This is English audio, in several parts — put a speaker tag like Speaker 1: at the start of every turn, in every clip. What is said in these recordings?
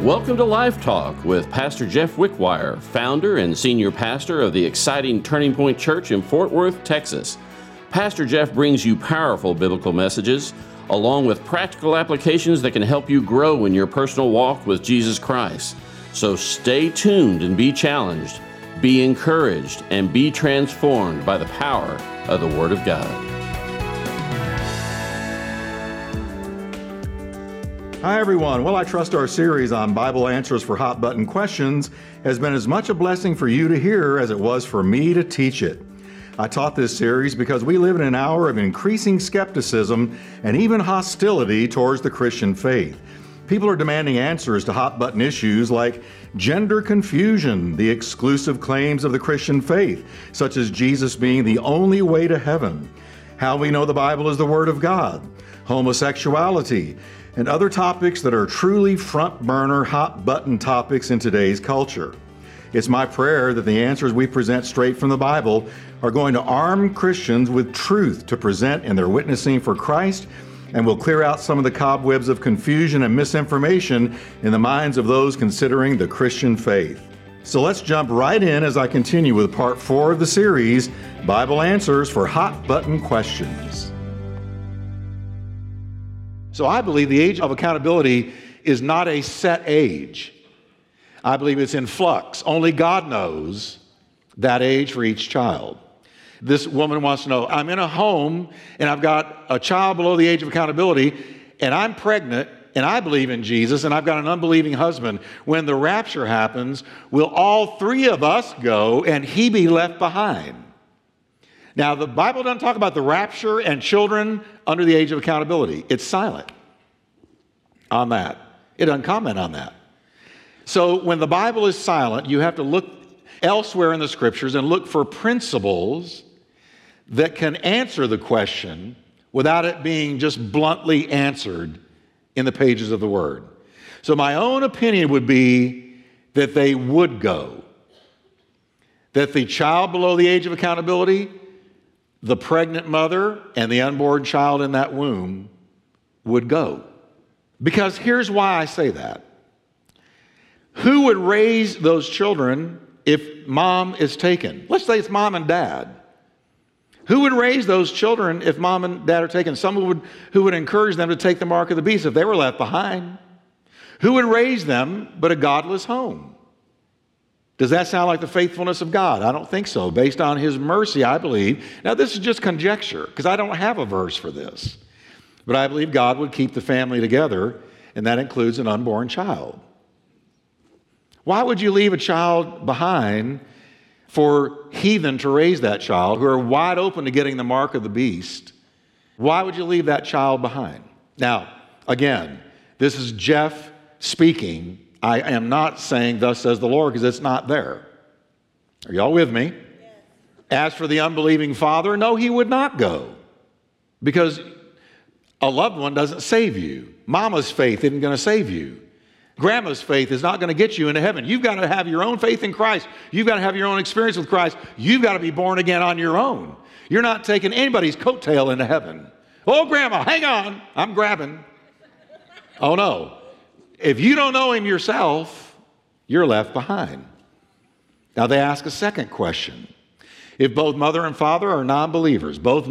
Speaker 1: Welcome to Life Talk with Pastor Jeff Wickwire, founder and senior pastor of the exciting Turning Point Church in Fort Worth, Texas. Pastor Jeff brings you powerful biblical messages, along with practical applications that can help you grow in your personal walk with Jesus Christ. So stay tuned and be challenged, be encouraged, and be transformed by the power of the Word of God.
Speaker 2: Hi, everyone. Well, I trust our series on Bible answers for hot button questions has been as much a blessing for you to hear as it was for me to teach it. I taught this series because we live in an hour of increasing skepticism and even hostility towards the Christian faith. People are demanding answers to hot button issues like gender confusion, the exclusive claims of the Christian faith, such as Jesus being the only way to heaven, how we know the Bible is the Word of God, homosexuality, and other topics that are truly front-burner, hot-button topics in today's culture. It's my prayer that the answers we present straight from the Bible are going to arm Christians with truth to present in their witnessing for Christ, and will clear out some of the cobwebs of confusion and misinformation in the minds of those considering the Christian faith. So let's jump right in as I continue with part 4 of the series, Bible Answers for Hot-Button Questions. So I believe the age of accountability is not a set age. I believe it's in flux. Only God knows that age for each child. This woman wants to know, I'm in a home and I've got a child below the age of accountability and I'm pregnant and I believe in Jesus and I've got an unbelieving husband. When the rapture happens, will all three of us go and he be left behind? Now, the Bible doesn't talk about the rapture and children under the age of accountability. It's silent on that. It doesn't comment on that. So when the Bible is silent, you have to look elsewhere in the Scriptures and look for principles that can answer the question without it being just bluntly answered in the pages of the Word. So my own opinion would be that they would go. That the child below the age of accountability, the pregnant mother and the unborn child in that womb would go. Because here's why I say that. Who would raise those children if mom is taken? Let's say it's mom and dad. Who would raise those children if mom and dad are taken? Someone who would encourage them to take the mark of the beast if they were left behind. Who would raise them but a godless home? Does that sound like the faithfulness of God? I don't think so. Based on His mercy, I believe. Now, this is just conjecture because I don't have a verse for this. But I believe God would keep the family together, and that includes an unborn child. Why would you leave a child behind for heathen to raise that child who are wide open to getting the mark of the beast? Why would you leave that child behind? Now, again, this is Jeff speaking. I am not saying thus says the Lord because it's not there. Are y'all with me? Yes. As for the unbelieving father, no, he would not go because a loved one doesn't save you. Mama's faith isn't going to save you. Grandma's faith is not going to get you into heaven. You've got to have your own faith in Christ. You've got to have your own experience with Christ. You've got to be born again on your own. You're not taking anybody's coattail into heaven. Oh, Grandma, hang on. I'm grabbing. Oh, no. If you don't know Him yourself, you're left behind. Now they ask a second question. If both mother and father are non-believers, will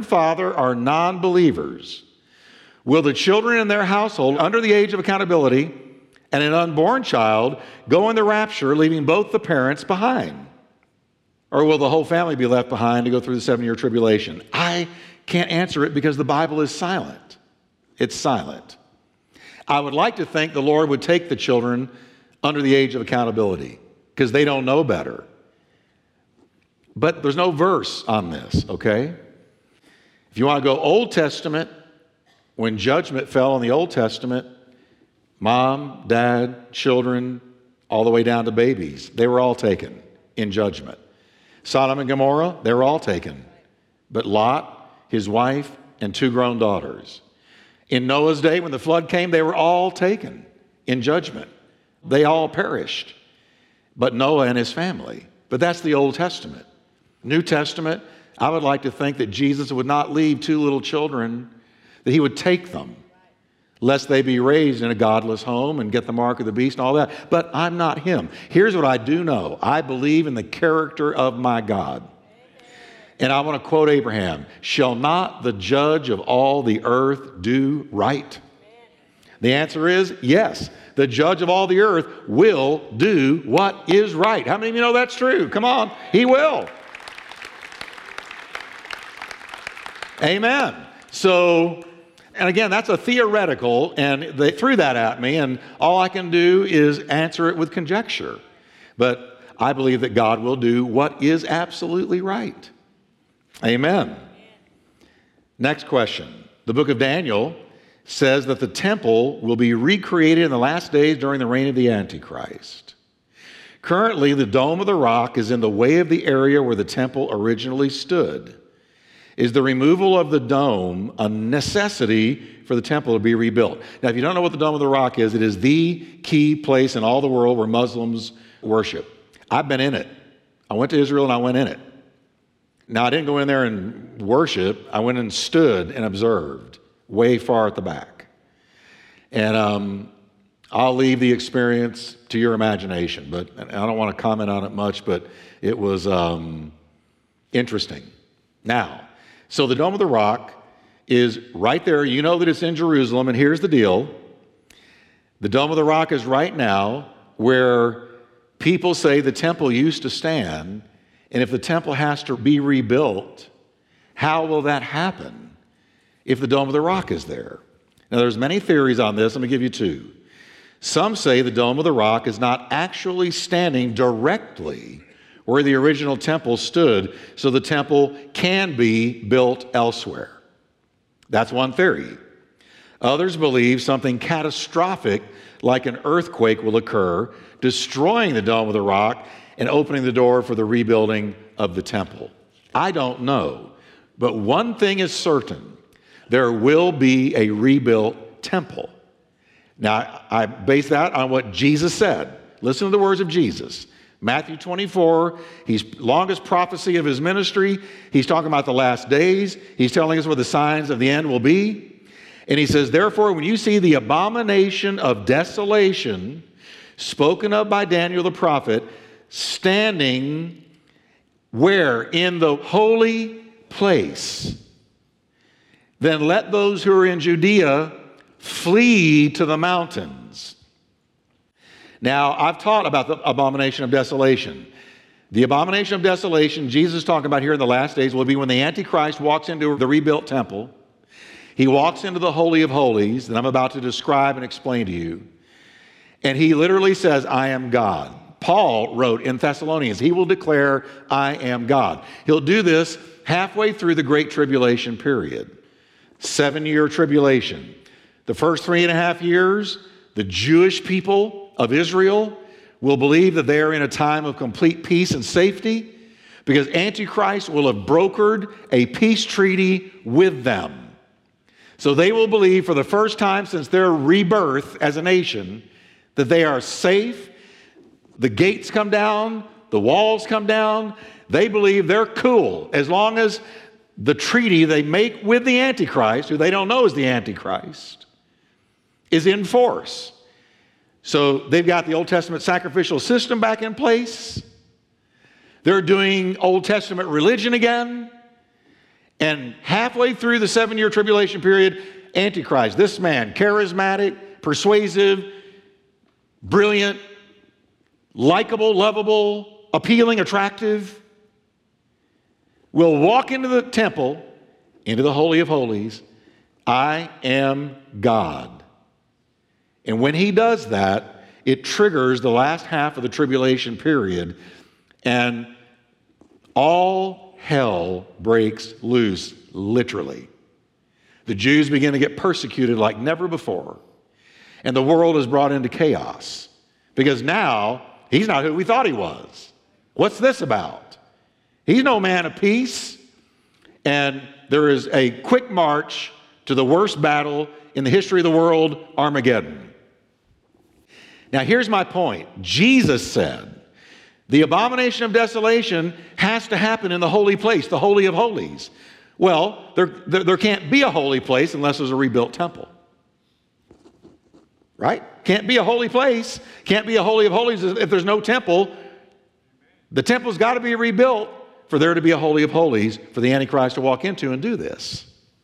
Speaker 2: the children in their household under the age of accountability and an unborn child go in the rapture, leaving both the parents behind? Or will the whole family be left behind to go through the 7-year tribulation? I can't answer it because the Bible is silent. It's silent. I would like to think the Lord would take the children under the age of accountability because they don't know better. But there's no verse on this, okay? If you want to go Old Testament, when judgment fell in the Old Testament, mom, dad, children, all the way down to babies, they were all taken in judgment. Sodom and Gomorrah, they were all taken. But Lot, his wife, and 2 grown daughters. In Noah's day, when the flood came, they were all taken in judgment. They all perished, but Noah and his family. But that's the Old Testament. New Testament, I would like to think that Jesus would not leave 2 little children, that He would take them, lest they be raised in a godless home and get the mark of the beast and all that. But I'm not him. Here's what I do know. I believe in the character of my God. And I want to quote Abraham, shall not the judge of all the earth do right? The answer is yes. The judge of all the earth will do what is right. How many of you know that's true? Come on. He will. Amen. So, and again, that's a theoretical, and they threw that at me, and all I can do is answer it with conjecture. But I believe that God will do what is absolutely right. Amen. Next question. The book of Daniel says that the temple will be recreated in the last days during the reign of the Antichrist. Currently, the Dome of the Rock is in the way of the area where the temple originally stood. Is the removal of the dome a necessity for the temple to be rebuilt? Now, if you don't know what the Dome of the Rock is, it is the key place in all the world where Muslims worship. I've been in it. I went to Israel and I went in it. Now, I didn't go in there and worship. I went and stood and observed way far at the back. And I'll leave the experience to your imagination, but I don't want to comment on it much, but it was interesting. Now, so the Dome of the Rock is right there. You know that it's in Jerusalem, and here's the deal. The Dome of the Rock is right now where people say the temple used to stand, and if the temple has to be rebuilt, how will that happen if the Dome of the Rock is there? Now, there's many theories on this. Let me give you two. Some say the Dome of the Rock is not actually standing directly where the original temple stood, so the temple can be built elsewhere. That's one theory. Others believe something catastrophic like an earthquake will occur, destroying the Dome of the Rock and opening the door for the rebuilding of the temple. I don't know, but one thing is certain. There will be a rebuilt temple. Now, I base that on what Jesus said. Listen to the words of Jesus. Matthew 24, he's longest prophecy of his ministry. He's talking about the last days. He's telling us what the signs of the end will be. And he says, therefore, when you see the abomination of desolation spoken of by Daniel the prophet, standing where? In the holy place, then let those who are in Judea flee to the mountains. Now, I've taught about the abomination of desolation. The abomination of desolation, Jesus is talking about here in the last days, will be when the Antichrist walks into the rebuilt temple. He walks into the Holy of Holies that I'm about to describe and explain to you. And he literally says, I am God. Paul wrote in Thessalonians, he will declare, I am God. He'll do this halfway through the Great Tribulation period. 7-year tribulation. The first 3.5 years, the Jewish people of Israel will believe that they are in a time of complete peace and safety because Antichrist will have brokered a peace treaty with them. So they will believe for the first time since their rebirth as a nation that they are safe. The gates come down, the walls come down. They believe they're cool as long as the treaty they make with the Antichrist, who they don't know is the Antichrist, is in force. So they've got the Old Testament sacrificial system back in place. They're doing Old Testament religion again. And halfway through the 7-year tribulation period, Antichrist, this man, charismatic, persuasive, brilliant, likable, lovable, appealing, attractive, will walk into the temple, into the Holy of Holies. I am God. And when he does that, it triggers the last half of the tribulation period, and all hell breaks loose, literally. The Jews begin to get persecuted like never before, and the world is brought into chaos because now he's not who we thought he was. What's this about? He's no man of peace, and there is a quick march to the worst battle in the history of the world, Armageddon. Now, here's my point. Jesus said, the abomination of desolation has to happen in the holy place, the Holy of Holies. Well, there can't be a holy place unless there's a rebuilt temple. right? Can't be a holy place. Can't be a holy of holies if there's no temple. The temple's got to be rebuilt for there to be a holy of holies for the Antichrist to walk into and do this.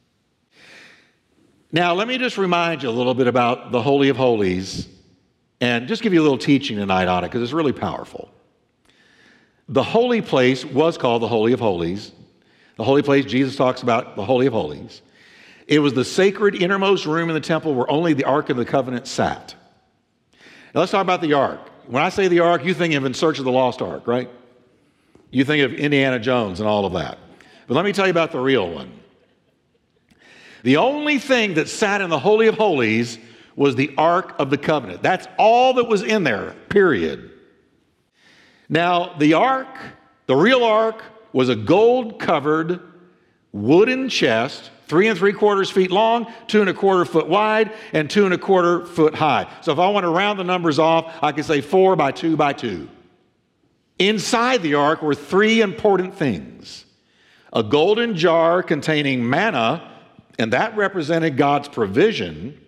Speaker 2: Now, let me just remind you a little bit about the Holy of Holies and just give you a little teaching tonight on it because it's really powerful. The holy place was called the Holy of Holies. The holy place, Jesus talks about the Holy of Holies. It was the sacred innermost room in the temple where only the Ark of the Covenant sat. Now let's talk about the Ark. When I say the Ark, you think of In Search of the Lost Ark, right? You think of Indiana Jones and all of that. But let me tell you about the real one. The only thing that sat in the Holy of Holies was the Ark of the Covenant. That's all that was in there, period. Now, the Ark, the real Ark, was a gold-covered wooden chest, 3 3/4 feet long, 2 1/4 foot wide, and 2 1/4 foot high. So if I want to round the numbers off, I could say 4 by 2 by 2. Inside the Ark were 3 important things. A golden jar containing manna, and that represented God's provision.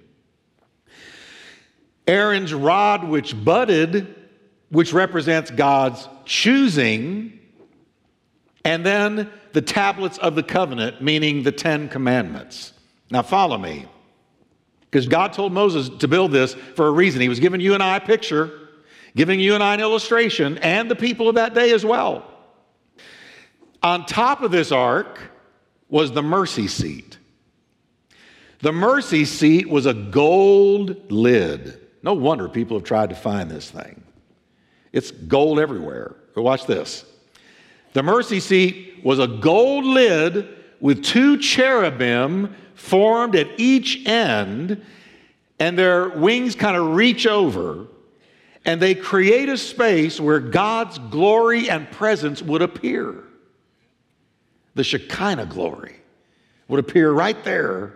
Speaker 2: Aaron's rod which budded, which represents God's choosing. And then the tablets of the covenant, meaning the 10 commandments. Now follow me. Because God told Moses to build this for a reason. He was giving you and I a picture, giving you and I an illustration, and the people of that day as well. On top of this ark was the mercy seat. The mercy seat was a gold lid. No wonder people have tried to find this thing. It's gold everywhere. But watch this. The mercy seat was a gold lid with 2 cherubim formed at each end, and their wings kind of reach over, and they create a space where God's glory and presence would appear. The Shekinah glory would appear right there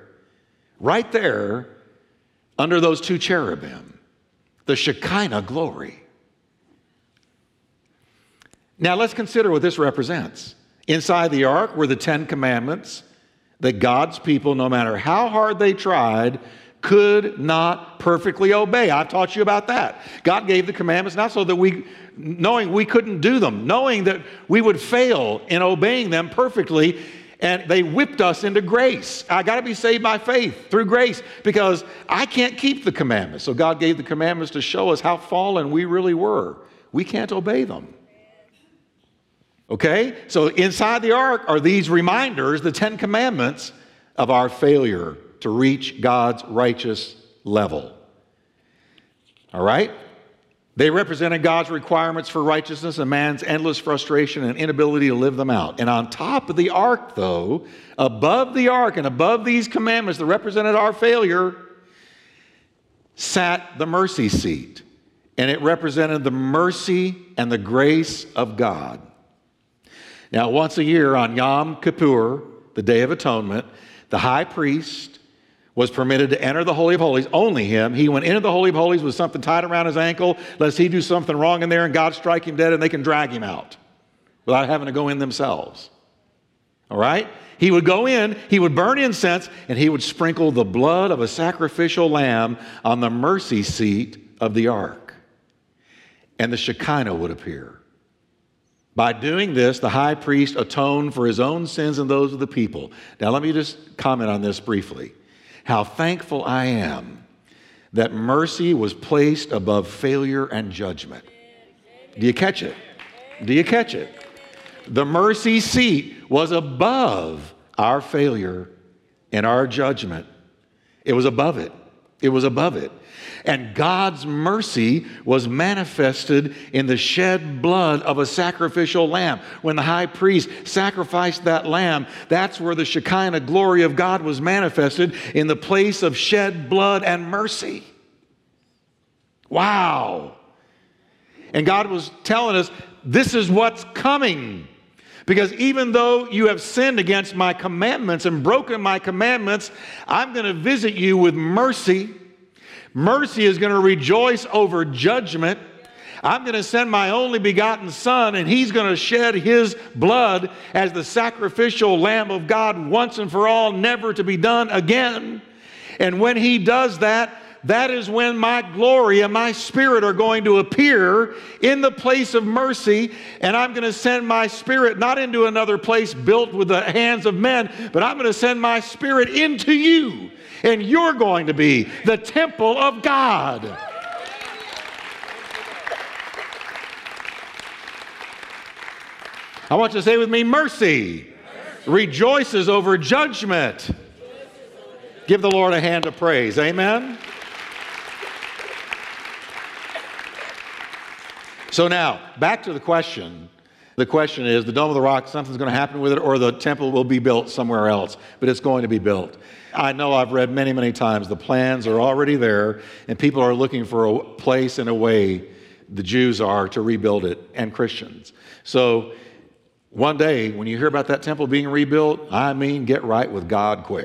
Speaker 2: under those 2 cherubim. The Shekinah glory. Now let's consider what this represents. Inside the ark were the 10 commandments that God's people, no matter how hard they tried, could not perfectly obey. I've taught you about that. God gave the commandments not so that knowing we couldn't do them, knowing that we would fail in obeying them perfectly, and they whipped us into grace. I got to be saved by faith through grace because I can't keep the commandments. So God gave the commandments to show us how fallen we really were. We can't obey them. Okay? So inside the ark are these reminders, the 10 commandments of our failure to reach God's righteous level. All right? They represented God's requirements for righteousness and man's endless frustration and inability to live them out. And on top of the ark, though, above the ark and above these commandments that represented our failure, sat the mercy seat. And it represented the mercy and the grace of God. Now, once a year on Yom Kippur, the Day of Atonement, the high priest was permitted to enter the Holy of Holies, only him. He went into the Holy of Holies with something tied around his ankle, lest he do something wrong in there and God strike him dead and they can drag him out without having to go in themselves. All right? He would go in, he would burn incense, and he would sprinkle the blood of a sacrificial lamb on the mercy seat of the ark. And the Shekinah would appear. By doing this, the high priest atoned for his own sins and those of the people. Now, let me just comment on this briefly. How thankful I am that mercy was placed above failure and judgment. Do you catch it? Do you catch it? The mercy seat was above our failure and our judgment. It was above it. It was above it. And God's mercy was manifested in the shed blood of a sacrificial lamb. When the high priest sacrificed that lamb, that's where the Shekinah glory of God was manifested, in the place of shed blood and mercy. Wow. And God was telling us, this is what's coming. Because even though you have sinned against my commandments and broken my commandments, I'm going to visit you with mercy. Mercy is going to rejoice over judgment. I'm going to send my only begotten Son, and he's going to shed his blood as the sacrificial Lamb of God once and for all, never to be done again. And when he does that, that is when my glory and my Spirit are going to appear in the place of mercy, and I'm going to send my Spirit not into another place built with the hands of men, but I'm going to send my Spirit into you, and you're going to be the temple of God. I want you to say with me, mercy rejoices over judgment. Give the Lord a hand of praise. Amen. So now, back to the question. The question is, the Dome of the Rock, something's going to happen with it, or the temple will be built somewhere else, but it's going to be built. I know I've read many, many times the plans are already there, and people are looking for a place and a way, the Jews are, to rebuild it, and Christians. So one day, when you hear about that temple being rebuilt, I mean, get right with God quick.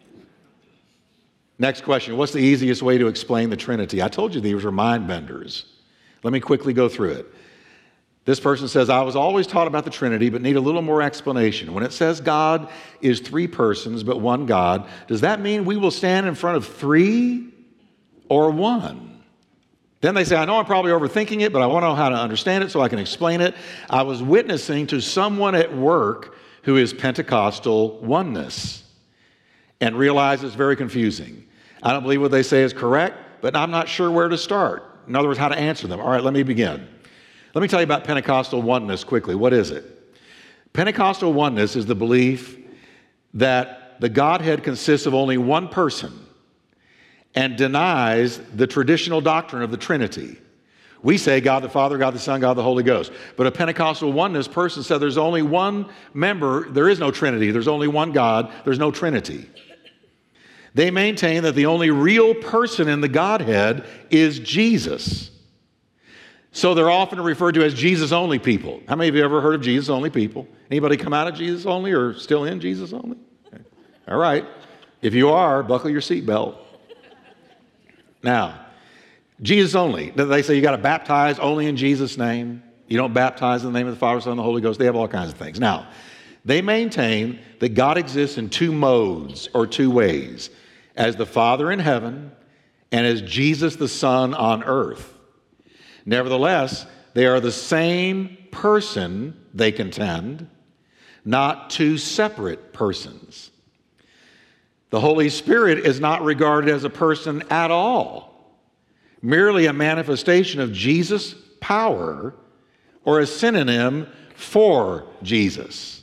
Speaker 2: Next question, what's the easiest way to explain the Trinity? I told you these were mind benders. Let me quickly go through it. This person says, I was always taught about the Trinity, but need a little more explanation. When it says God is three persons, but one God, does that mean we will stand in front of three or one? Then they say, I know I'm probably overthinking it, but I want to know how to understand it so I can explain it. I was witnessing to someone at work who is Pentecostal oneness and realized it's very confusing. I don't believe what they say is correct, but I'm not sure where to start. In other words, how to answer them. All right, let me begin. Let me tell you about Pentecostal oneness quickly. What is it? Pentecostal oneness is the belief that the Godhead consists of only one person and denies the traditional doctrine of the Trinity. We say God the Father, God the Son, God the Holy Ghost. But a Pentecostal oneness person said there's only one member. There is no Trinity. There's only one God. There's no Trinity. They maintain that the only real person in the Godhead is Jesus. So they're often referred to as Jesus-only people. How many of you ever heard of Jesus-only people? Anybody come out of Jesus-only or still in Jesus-only? Okay. All right. If you are, buckle your seatbelt. Now, Jesus-only. They say you got to baptize only in Jesus' name. You don't baptize in the name of the Father, Son, and the Holy Ghost. They have all kinds of things. Now, they maintain that God exists in two modes or two ways, as the Father in heaven and as Jesus the Son on earth. Nevertheless, they are the same person, they contend, not two separate persons. The Holy Spirit is not regarded as a person at all, merely a manifestation of Jesus' power or a synonym for Jesus.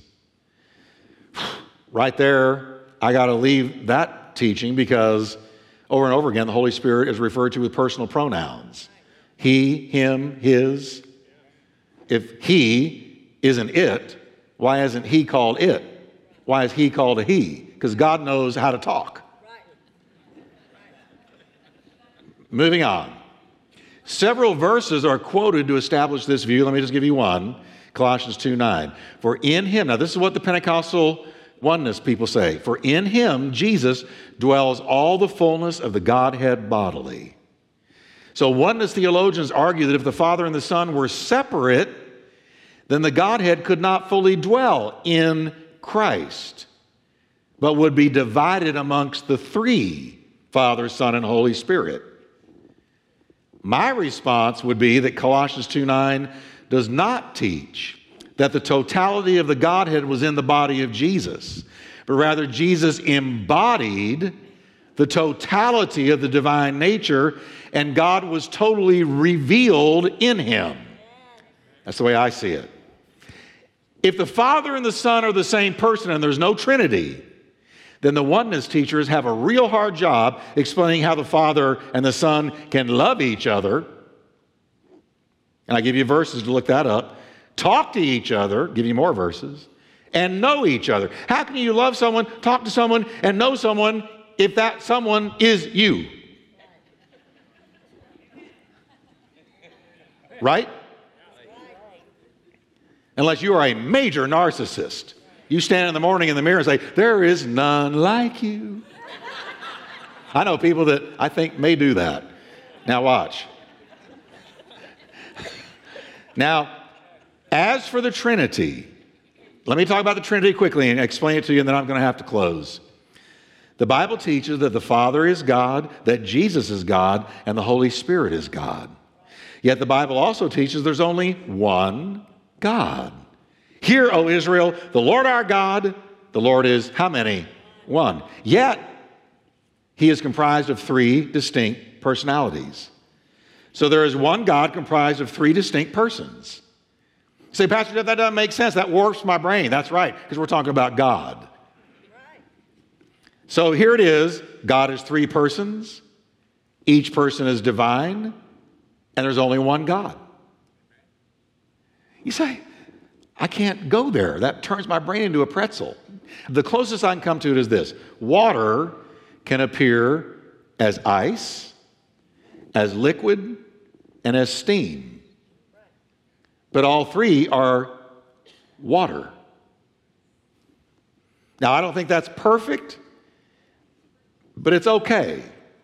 Speaker 2: Right there, I got to leave that teaching because over and over again, the Holy Spirit is referred to with personal pronouns. He, him, his. If he isn't it, why isn't he called it? Why is he called a he? Because God knows how to talk. Moving on. Several verses are quoted to establish this view. Let me just give you one. Colossians 2:9. For in him, now this is what the Pentecostal oneness people say, for in him, Jesus, dwells all the fullness of the Godhead bodily. So oneness theologians argue that if the Father and the Son were separate, then the Godhead could not fully dwell in Christ, but would be divided amongst the three, Father, Son, and Holy Spirit. My response would be that Colossians 2:9 does not teach that the totality of the Godhead was in the body of Jesus, but rather Jesus embodied the totality of the divine nature, and God was totally revealed in him. That's the way I see it. If the Father and the Son are the same person and there's no Trinity, then the oneness teachers have a real hard job explaining how the Father and the Son can love each other. And I give you verses to look that up. Talk to each other, give you more verses, and know each other. How can you love someone, talk to someone, and know someone if that someone is you? Right? Unless you are a major narcissist. You stand in the morning in the mirror and say, there is none like you. I know people that I think may do that. Now watch. Now, as for the Trinity, let me talk about the Trinity quickly and explain it to you, and then I'm going to have to close. The Bible teaches that the Father is God, that Jesus is God, and the Holy Spirit is God. Yet the Bible also teaches there's only one God. Hear, O Israel, the Lord our God, the Lord is how many? One. Yet, he is comprised of three distinct personalities. So there is one God comprised of three distinct persons. You say, Pastor Jeff, that doesn't make sense. That warps my brain. That's right, because we're talking about God. So here it is. God is three persons. Each person is divine, and there's only one God. You say, I can't go there. That turns my brain into a pretzel. The closest I can come to it is this. Water can appear as ice, as liquid, and as steam. But all three are water. Now, I don't think that's perfect, but it's okay.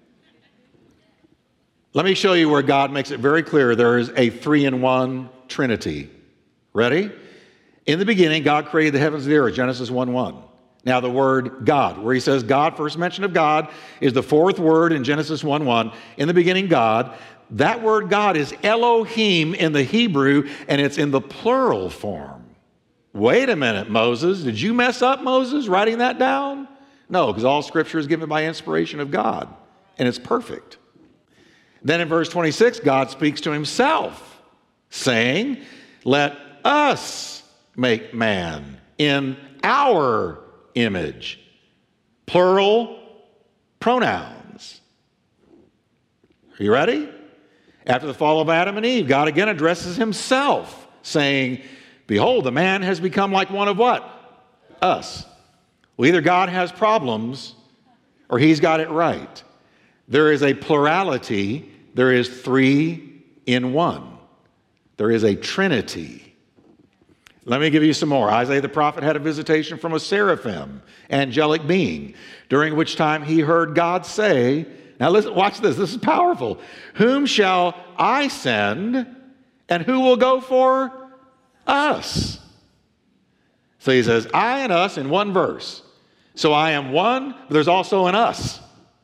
Speaker 2: Let me show you where God makes it very clear there is a three-in-one Trinity. Ready? In the beginning, God created the heavens and the earth, Genesis 1:1. Now, the word God, where he says God, first mention of God, is the fourth word in Genesis 1:1. In the beginning, God. That word God is Elohim in the Hebrew, and it's in the plural form. Wait a minute, Moses. Did you mess up, Moses, writing that down? No, because all Scripture is given by inspiration of God, and it's perfect. Then in verse 26, God speaks to himself, saying, let us make man in our image. Plural pronouns. Are you ready? After the fall of Adam and Eve, God again addresses himself, saying, behold, the man has become like one of what? Us. Well, either God has problems or he's got it right. There is a plurality. There is three in one. There is a trinity. Let me give you some more. Isaiah the prophet had a visitation from a seraphim, angelic being, during which time he heard God say, now listen, watch this. This is powerful. Whom shall I send, and who will go for us? So he says, I and us in one verse. So I am one, but there's also an us.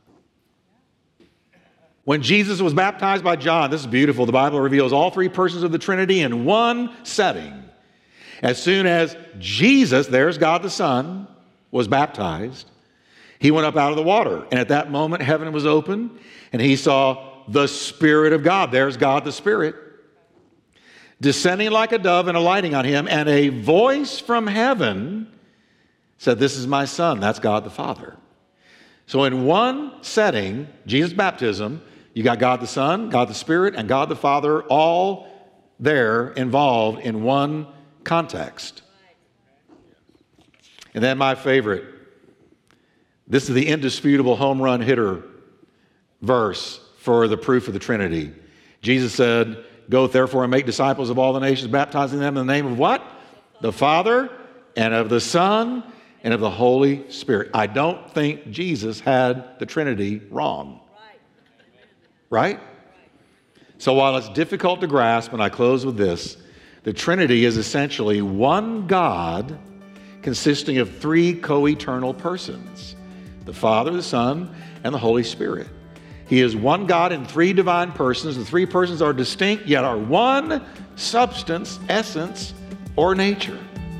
Speaker 2: When Jesus was baptized by John, this is beautiful. The Bible reveals all three persons of the Trinity in one setting. As soon as Jesus, there's God the Son, was baptized, he went up out of the water. And at that moment, heaven was open, and he saw the Spirit of God. There's God the Spirit, descending like a dove and alighting on him. And a voice from heaven said, this is my Son. That's God the Father. So in one setting, Jesus' baptism, you got God the Son, God the Spirit, and God the Father all there involved in one context. And then my favorite, this is the indisputable home run hitter verse for the proof of the Trinity. Jesus said, go therefore and make disciples of all the nations, baptizing them in the name of what? The Father and of the Son and of the Holy Spirit. I don't think Jesus had the Trinity wrong. Right? So while it's difficult to grasp, and I close with this, the Trinity is essentially one God consisting of three co-eternal persons, the Father, the Son, and the Holy Spirit. He is one God in three divine persons. The three persons are distinct, yet are one substance, essence, or nature.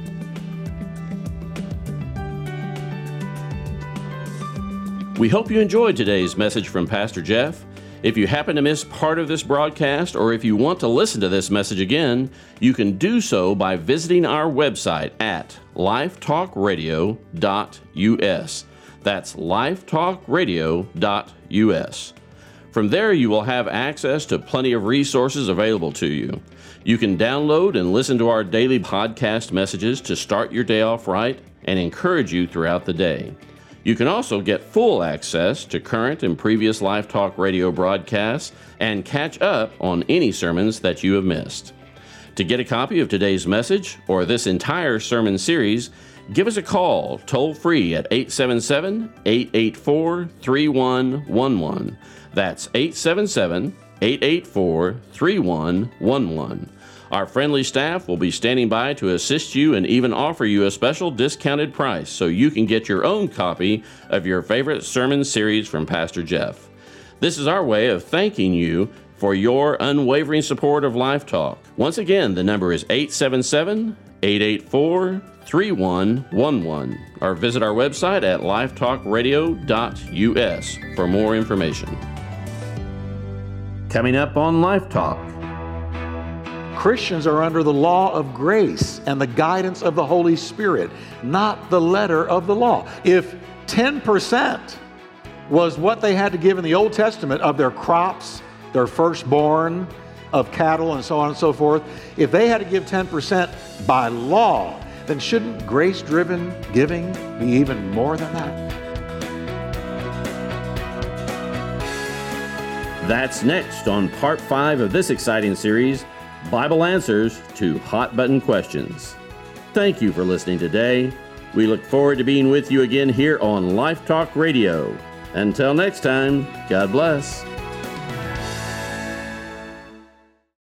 Speaker 1: We hope you enjoyed today's message from Pastor Jeff. If you happen to miss part of this broadcast, or if you want to listen to this message again, you can do so by visiting our website at lifetalkradio.us. That's lifetalkradio.us. From there, you will have access to plenty of resources available to you. You can download and listen to our daily podcast messages to start your day off right and encourage you throughout the day. You can also get full access to current and previous Life Talk Radio broadcasts and catch up on any sermons that you have missed. To get a copy of today's message or this entire sermon series, give us a call toll-free at 877-884-3111. That's 877-884-3111. Our friendly staff will be standing by to assist you and even offer you a special discounted price so you can get your own copy of your favorite sermon series from Pastor Jeff. This is our way of thanking you for your unwavering support of Life Talk. Once again, the number is 877-884-3111, or visit our website at lifetalkradio.us for more information. Coming up on Life Talk.
Speaker 2: Christians are under the law of grace and the guidance of the Holy Spirit, not the letter of the law. If 10% was what they had to give in the Old Testament of their crops, their firstborn, of cattle and so on and so forth, if they had to give 10% by law, then shouldn't grace-driven giving be even more than that?
Speaker 1: That's next on Part 5 of this exciting series, Bible Answers to Hot Button Questions. Thank you for listening today. We look forward to being with you again here on Life Talk Radio. Until next time, God bless.